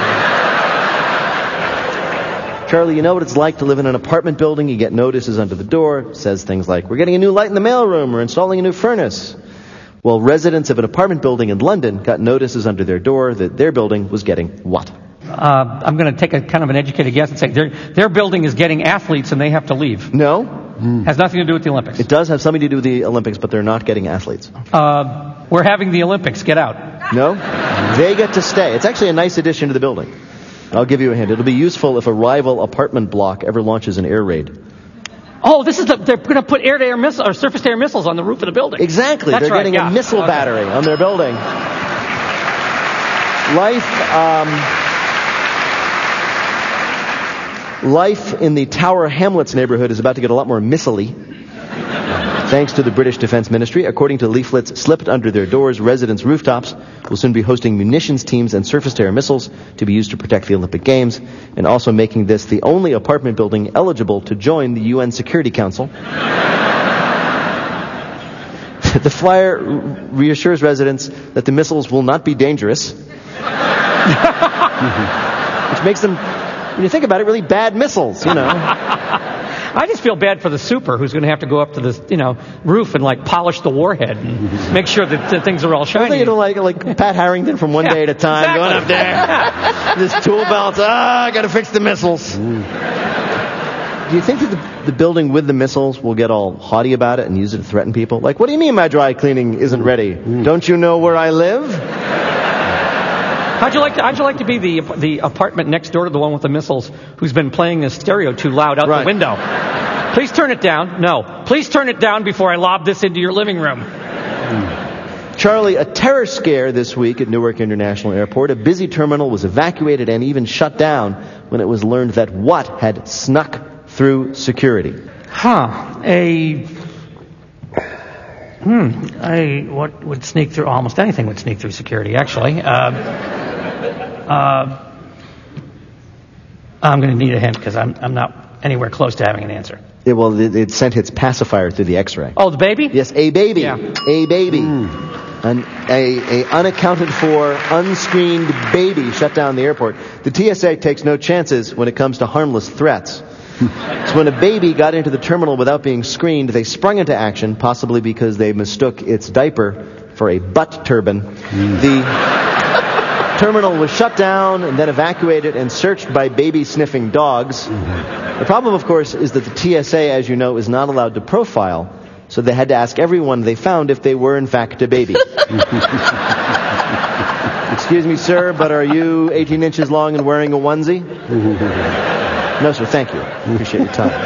Charlie, you know what it's like to live in an apartment building. You get notices under the door. It says things like, we're getting a new light in the mailroom. We're installing a new furnace. Well, residents of an apartment building in London got notices under their door that their building was getting what? I'm going to take a kind of an educated guess and say their building is getting athletes and they have to leave. No. Has nothing to do with the Olympics. It does have something to do with the Olympics, but they're not getting athletes. We're having the Olympics. Get out. No. They get to stay. It's actually a nice addition to the building. I'll give you a hint. It'll be useful if a rival apartment block ever launches an air raid. Oh, they're going to put air-to-air missiles or surface-to-air missiles on the roof of the building. Exactly. They're getting a missile battery on their building. Life in the Tower Hamlets neighborhood is about to get a lot more missile-y. Thanks to the British Defense Ministry, according to leaflets slipped under their doors, residents' rooftops will soon be hosting munitions teams and surface-to-air missiles to be used to protect the Olympic Games, and also making this the only apartment building eligible to join the UN Security Council. The flyer reassures residents that the missiles will not be dangerous, which makes them, when you think about it, really bad missiles, you know. I just feel bad for the super who's going to have to go up to the roof and polish the warhead and make sure that the things are all shiny. Like Pat Harrington from One Day at a Time, going up there. This tool belt. I got to fix the missiles. Do you think that the building with the missiles will get all haughty about it and use it to threaten people? Like, what do you mean my dry cleaning isn't ready? Don't you know where I live? How'd you like to be the apartment next door to the one with the missiles who's been playing the stereo too loud out the window? Please turn it down. No. Please turn it down before I lob this into your living room. Charlie, a terror scare this week at Newark International Airport. A busy terminal was evacuated and even shut down when it was learned that what had snuck through security? What would sneak through? Almost anything would sneak through security, actually. I'm going to need a hint because I'm not anywhere close to having an answer. It sent its pacifier through the X-ray. Oh, the baby? Yes, a baby. Yeah. A baby. A unaccounted for, unscreened baby shut down the airport. The TSA takes no chances when it comes to harmless threats. So when a baby got into the terminal without being screened, they sprung into action, possibly because they mistook its diaper for a butt turban. The terminal was shut down and then evacuated and searched by baby-sniffing dogs. The problem, of course, is that the TSA, as you know, is not allowed to profile, so they had to ask everyone they found if they were, in fact, a baby. Excuse me, sir, but are you 18 inches long and wearing a onesie? No, sir, thank you. Appreciate your time.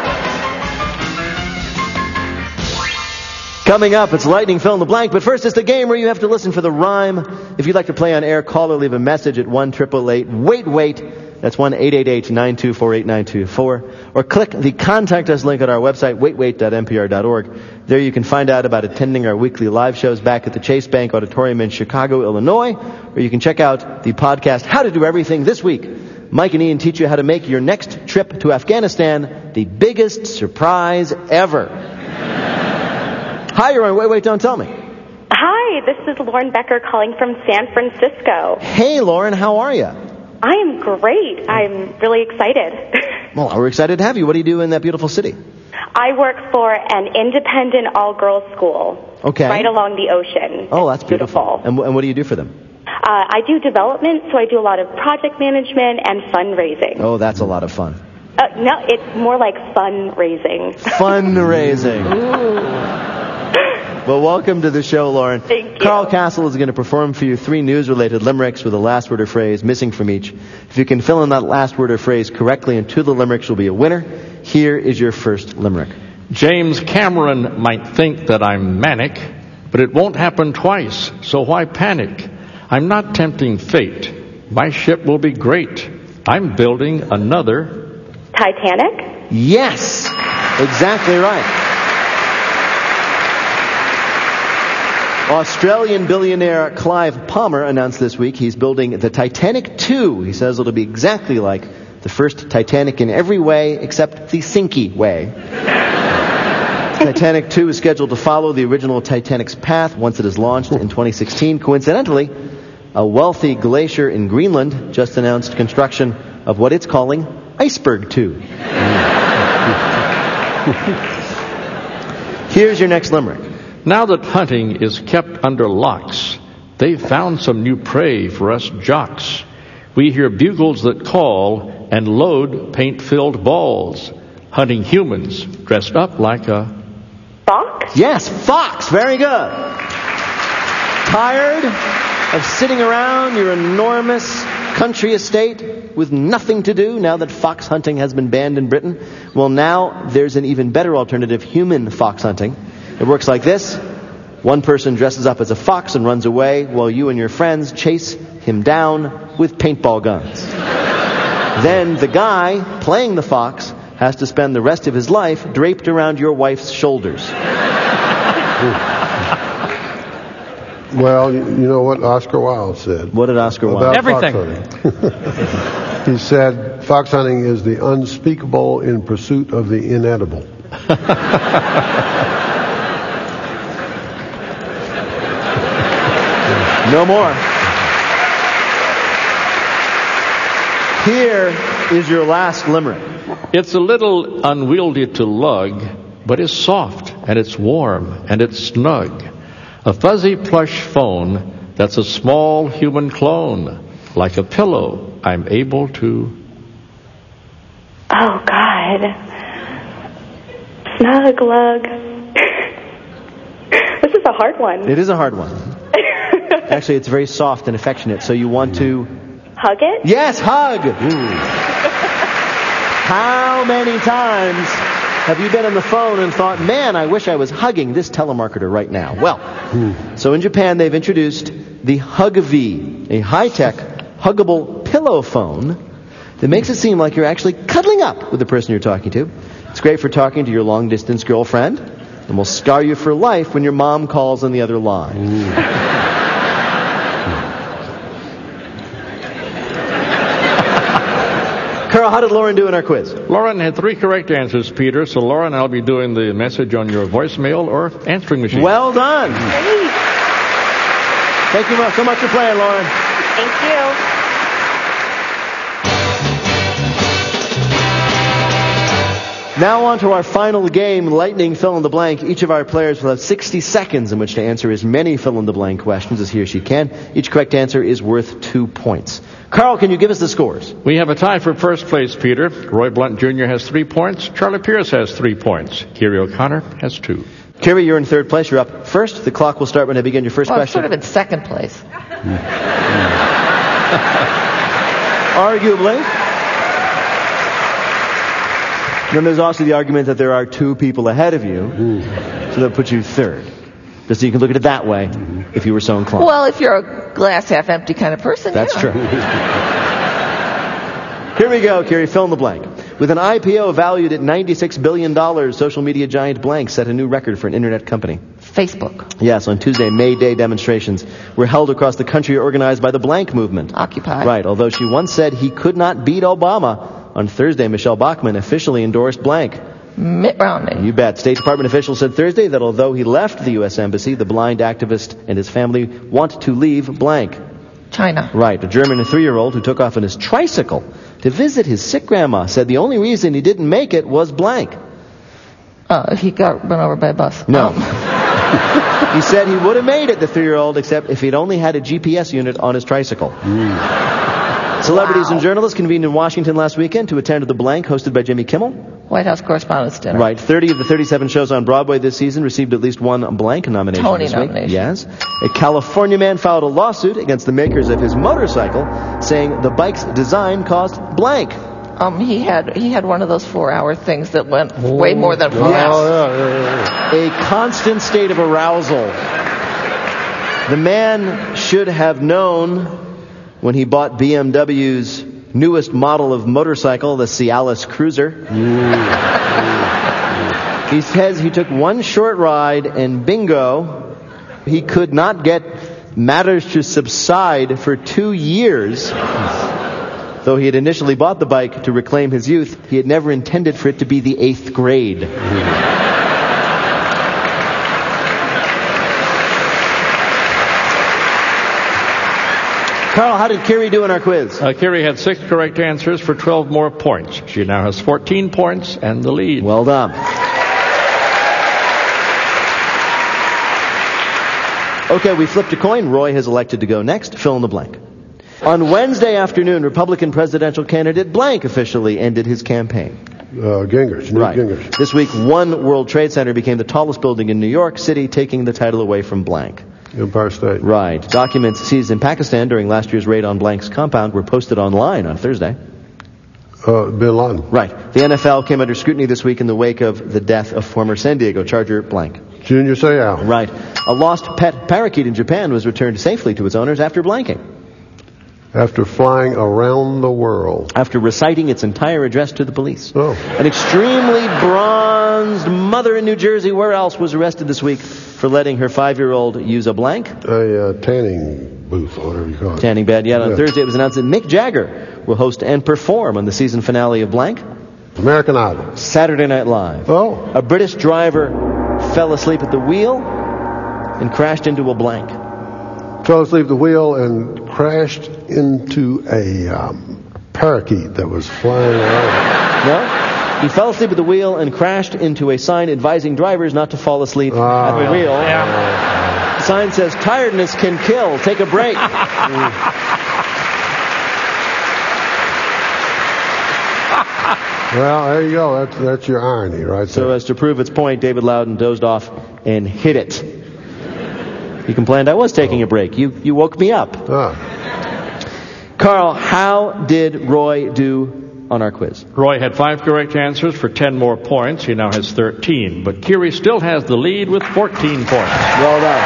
Coming up, it's Lightning Fill in the Blank, but first it's the game where you have to listen for the rhyme. If you'd like to play on air, call or leave a message at 1-888-WAIT-WAIT. That's 1-888-924-8924. Or click the Contact Us link at our website, waitwait.npr.org. There you can find out about attending our weekly live shows back at the Chase Bank Auditorium in Chicago, Illinois. Or you can check out the podcast, How to Do Everything, this week. Mike and Ian teach you how to make your next trip to Afghanistan the biggest surprise ever. Hi, you're on Wait, Don't Tell Me. Hi, this is Lauren Becker calling from San Francisco. Hey, Lauren, how are you? I am great. I'm really excited. Well, we're excited to have you. What do you do in that beautiful city? I work for an independent all-girls school. Okay. Right along the ocean. Oh, that's beautiful. And what do you do for them? I do development, so I do a lot of project management and fundraising. Oh, that's a lot of fun. No, it's more like fundraising. Fundraising. Well, welcome to the show, Lauren. Thank you. Carl Castle is going to perform for you 3 news-related limericks with a last word or phrase missing from each. If you can fill in that last word or phrase correctly into the limericks, you'll be a winner. Here is your first limerick. James Cameron might think that I'm manic, but it won't happen twice, so why panic? I'm not tempting fate. My ship will be great. I'm building another... Titanic? Yes! Exactly right. Australian billionaire Clive Palmer announced this week he's building the Titanic 2. He says it'll be exactly like the first Titanic in every way except the sinky way. Titanic 2 is scheduled to follow the original Titanic's path once it is launched in 2016. Coincidentally, a wealthy glacier in Greenland just announced construction of what it's calling Iceberg 2. Here's your next limerick. Now that hunting is kept under locks, they've found some new prey for us jocks. We hear bugles that call and load paint-filled balls, hunting humans dressed up like a... Fox? Yes, fox. Very good. Tired of sitting around your enormous country estate with nothing to do now that fox hunting has been banned in Britain? Well, now there's an even better alternative, human fox hunting. It works like this. One person dresses up as a fox and runs away while you and your friends chase him down with paintball guns. Then the guy playing the fox has to spend the rest of his life draped around your wife's shoulders. Well, you know what Oscar Wilde said. What did Oscar Wilde about Everything. fox hunting? He said, fox hunting is the unspeakable in pursuit of the inedible. No more. Here is your last limerick. It's a little unwieldy to lug, but it's soft, and it's warm, and it's snug. A fuzzy plush phone that's a small human clone. Like a pillow, I'm able to... Oh, God. Snug lug. This is a hard one. It is a hard one. Actually, it's very soft and affectionate, so you want to... Hug it? Yes, hug! How many times have you been on the phone and thought, man, I wish I was hugging this telemarketer right now? Well, so in Japan, they've introduced the Hug-V, a high-tech, huggable pillow phone that makes it seem like you're actually cuddling up with the person you're talking to. It's great for talking to your long-distance girlfriend, and will scar you for life when your mom calls on the other line. Carl, how did Lauren do in our quiz? Lauren had 3 correct answers, Peter. So, Lauren, I'll be doing the message on your voicemail or answering machine. Well done. Thank you so much for playing, Lauren. Thank you. Now on to our final game, Lightning Fill-in-the-Blank. Each of our players will have 60 seconds in which to answer as many fill-in-the-blank questions as he or she can. Each correct answer is worth 2 points. Carl, can you give us the scores? We have a tie for first place, Peter. Roy Blunt Jr. has 3 points. Charlie Pierce has 3 points. Kerry O'Connor has 2. Kerry, you're in third place. You're up first. The clock will start when I begin your first question. Sort of in second place. Arguably. Then there's also the argument that there are 2 people ahead of you, so that puts you third. Just so you can look at it that way, if you were so inclined. Well, if you're a glass half empty kind of person, that's true. Here we go, Kerry, fill in the blank. With an IPO valued at $96 billion, social media giant Blank set a new record for an internet company. Facebook. Yes, on Tuesday, May Day demonstrations were held across the country organized by the Blank movement. Occupy. Right, although she once said he could not beat Obama, on Thursday, Michelle Bachmann officially endorsed Blank. Mitt Romney. You bet. State Department officials said Thursday that although he left the U.S. Embassy, the blind activist and his family want to leave Blank. China. Right. A German 3-year-old who took off on his tricycle to visit his sick grandma said the only reason he didn't make it was Blank. He got run over by a bus. No. He said he would have made it, the 3-year-old, except if he'd only had a GPS unit on his tricycle. Celebrities and journalists convened in Washington last weekend to attend the Blank hosted by Jimmy Kimmel. White House Correspondents' Dinner. Right. 30 of the 37 shows on Broadway this season received at least one Blank nomination Tony this week. nomination. Yes. A California man filed a lawsuit against the makers of his motorcycle, saying the bike's design caused Blank. He had one of those 4-hour things that went way more than 4 hours. A constant state of arousal. The man should have known when he bought BMW's newest model of motorcycle, the Cialis Cruiser. He says he took one short ride and bingo, he could not get matters to subside for 2 years. Though he had initially bought the bike to reclaim his youth, he had never intended for it to be the 8th grade. Carl, how did Kerry do in our quiz? Kerry had 6 correct answers for 12 more points. She now has 14 points and the lead. Well done. Okay, we flipped a coin. Roy has elected to go next. Fill in the blank. On Wednesday afternoon, Republican presidential candidate Blank officially ended his campaign. Gingrich. Right. Gingrich. This week, One World Trade Center became the tallest building in New York City, taking the title away from Blank. Empire State. Right. Documents seized in Pakistan during last year's raid on Blank's compound were posted online on Thursday. Bin Laden. Right. The NFL came under scrutiny this week in the wake of the death of former San Diego Charger Blank. Junior Seau. Right. A lost pet parakeet in Japan was returned safely to its owners after blanking. After flying around the world. After reciting its entire address to the police. Oh. An extremely bronzed mother in New Jersey, where else, was arrested this week for letting her 5-year-old use a blank. A tanning booth, or whatever you call it. Tanning bed, yeah. On Thursday it was announced that Mick Jagger will host and perform on the season finale of Blank. American Idol. Saturday Night Live. Oh. A British driver fell asleep at the wheel and crashed into a blank. Fell asleep at the wheel and crashed into a parakeet that was flying around. No? He fell asleep at the wheel and crashed into a sign advising drivers not to fall asleep at the wheel. Yeah. The sign says, "Tiredness can kill. Take a break." Well, there you go. That's your irony, right there. So as to prove its point, David Loudon dozed off and hit it. He complained, "I was taking a break. You woke me up." Carl, how did Roy do on our quiz? Roy had 5 correct answers for 10 more points. He now has 13. But Kerry still has the lead with 14 points. Well done.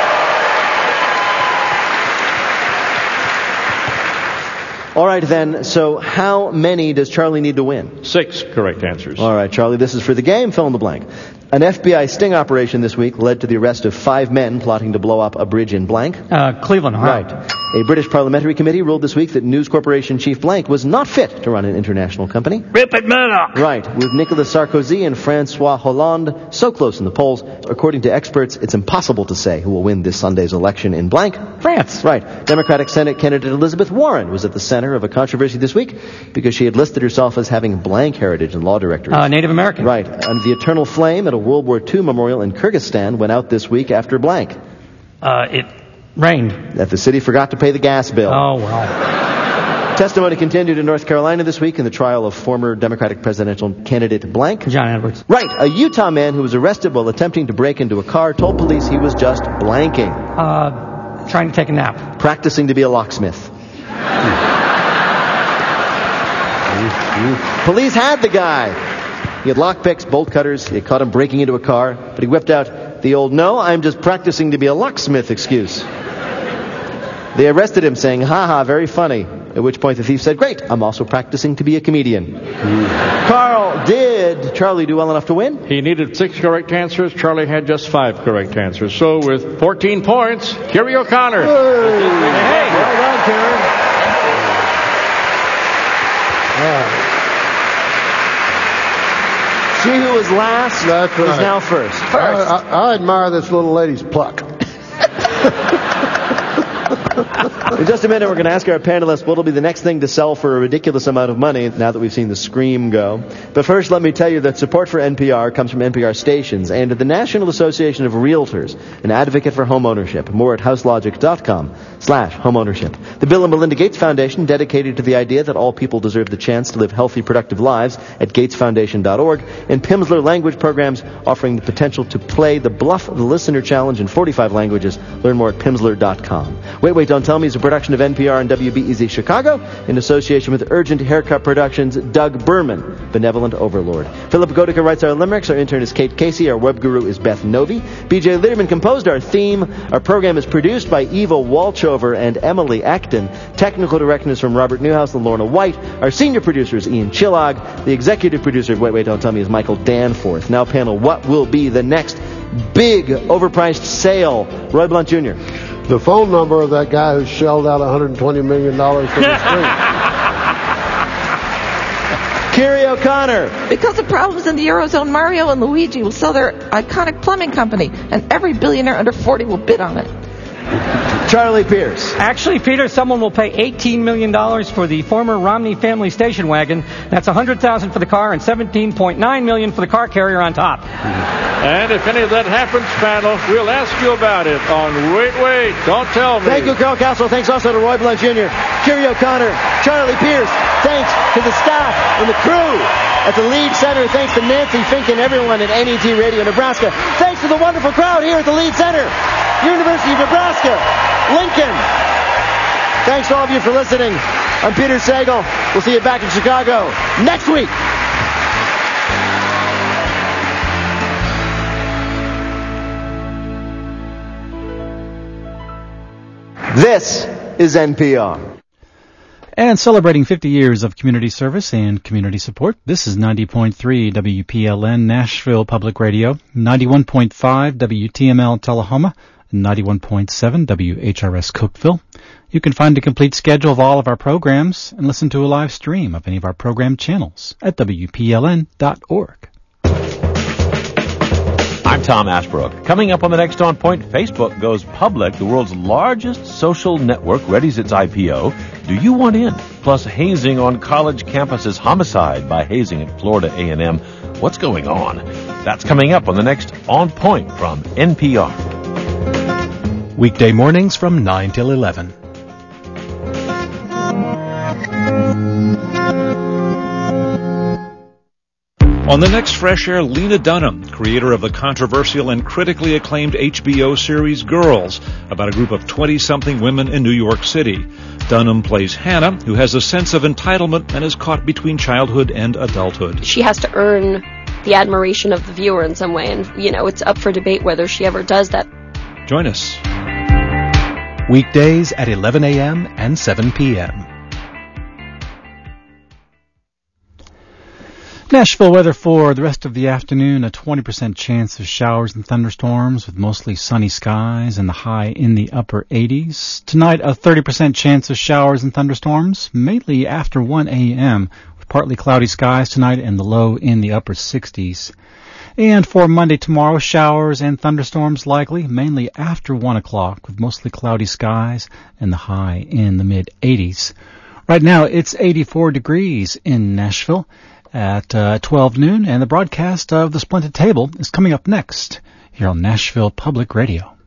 All right, then. So how many does Charlie need to win? 6 correct answers. All right, Charlie, this is for the game. Fill in the blank. An FBI sting operation this week led to the arrest of 5 men plotting to blow up a bridge in blank. Cleveland, Ohio. Right. A British parliamentary committee ruled this week that News Corporation chief blank was not fit to run an international company. Rupert Murdoch! Right, with Nicolas Sarkozy and Francois Hollande so close in the polls. According to experts, it's impossible to say who will win this Sunday's election in blank. France. Right. Democratic Senate candidate Elizabeth Warren was at the center of a controversy this week because she had listed herself as having blank heritage in law directories. Native American. Right. And the eternal flame at a World War II memorial in Kyrgyzstan went out this week after blank. It rained. That the city forgot to pay the gas bill. Oh, wow. Testimony continued in North Carolina this week in the trial of former Democratic presidential candidate blank. John Edwards. Right. A Utah man who was arrested while attempting to break into a car told police he was just blanking. Trying to take a nap. Practicing to be a locksmith. Police had the guy. He had lockpicks, bolt cutters. He had caught him breaking into a car, but he whipped out the old, "No, I'm just practicing to be a locksmith" excuse. They arrested him saying, "Ha ha, very funny." At which point the thief said, "Great, I'm also practicing to be a comedian." Carl, did Charlie do well enough to win? He needed 6 correct answers. Charlie had just 5 correct answers. So with 14 points, Kerry O'Connor. Hey, well done, Kerry. She who was last is now first. I admire this little lady's pluck. In just a minute, we're going to ask our panelists what will be the next thing to sell for a ridiculous amount of money now that we've seen the Scream go. But first, let me tell you that support for NPR comes from NPR stations and the National Association of Realtors, an advocate for home ownership. More at houselogic.com/homeownership. The Bill and Melinda Gates Foundation, dedicated to the idea that all people deserve the chance to live healthy, productive lives, at gatesfoundation.org. And Pimsleur language programs offering the potential to play the Bluff the Listener Challenge in 45 languages. Learn more at pimsleur.com. Wait, Don't Tell Me is a production of NPR and WBEZ Chicago in association with Urgent Haircut Productions' Doug Berman, Benevolent Overlord. Philip Godica writes our limericks. Our intern is Kate Casey. Our web guru is Beth Novi. BJ Litterman composed our theme. Our program is produced by Eva Walchover and Emily Acton. Technical direction is from Robert Newhouse and Lorna White. Our senior producer is Ian Chillog. The executive producer of Wait, Don't Tell Me is Michael Danforth. Now, panel, what will be the next big overpriced sale? Roy Blunt Jr. The phone number of that guy who shelled out $120 million for the screen. Kerry O'Connor. Because of problems in the Eurozone, Mario and Luigi will sell their iconic plumbing company, and every billionaire under 40 will bid on it. Charlie Pierce. Actually, Peter, someone will pay $18 million for the former Romney family station wagon. That's $100,000 for the car and $17.9 million for the car carrier on top. And if any of that happens, panel, we'll ask you about it on Wait, Don't Tell Me. Thank you, Carl Castle. Thanks also to Roy Blunt Jr., Kerry O'Connor, Charlie Pierce. Thanks to the staff and the crew at the Lead Center. Thanks to Nancy Fink and everyone at NET Radio Nebraska. Thanks to the wonderful crowd here at the Lead Center, University of Nebraska, Lincoln. Thanks to all of you for listening. I'm Peter Sagal. We'll see you back in Chicago next week. This is NPR. And celebrating 50 years of community service and community support, this is 90.3 WPLN Nashville Public Radio, 91.5 WTML Tullahoma, and 91.7 WHRS Cookeville. You can find a complete schedule of all of our programs and listen to a live stream of any of our program channels at WPLN.org. I'm Tom Ashbrook. Coming up on the next On Point, Facebook goes public. The world's largest social network readies its IPO. Do you want in? Plus, hazing on college campuses, homicide by hazing at Florida A&M. What's going on? That's coming up on the next On Point from NPR. Weekday mornings from 9 till 11. On the next Fresh Air, Lena Dunham, creator of the controversial and critically acclaimed HBO series Girls, about a group of 20-something women in New York City. Dunham plays Hannah, who has a sense of entitlement and is caught between childhood and adulthood. She has to earn the admiration of the viewer in some way, and, it's up for debate whether she ever does that. Join us. Weekdays at 11 a.m. and 7 p.m. Nashville weather for the rest of the afternoon, a 20% chance of showers and thunderstorms with mostly sunny skies and the high in the upper 80s. Tonight, a 30% chance of showers and thunderstorms, mainly after 1 a.m., with partly cloudy skies tonight and the low in the upper 60s. And for Monday tomorrow, showers and thunderstorms likely, mainly after 1 o'clock, with mostly cloudy skies and the high in the mid-80s. Right now, it's 84 degrees in Nashville at 12 noon, and the broadcast of The Splendid Table is coming up next here on Nashville Public Radio.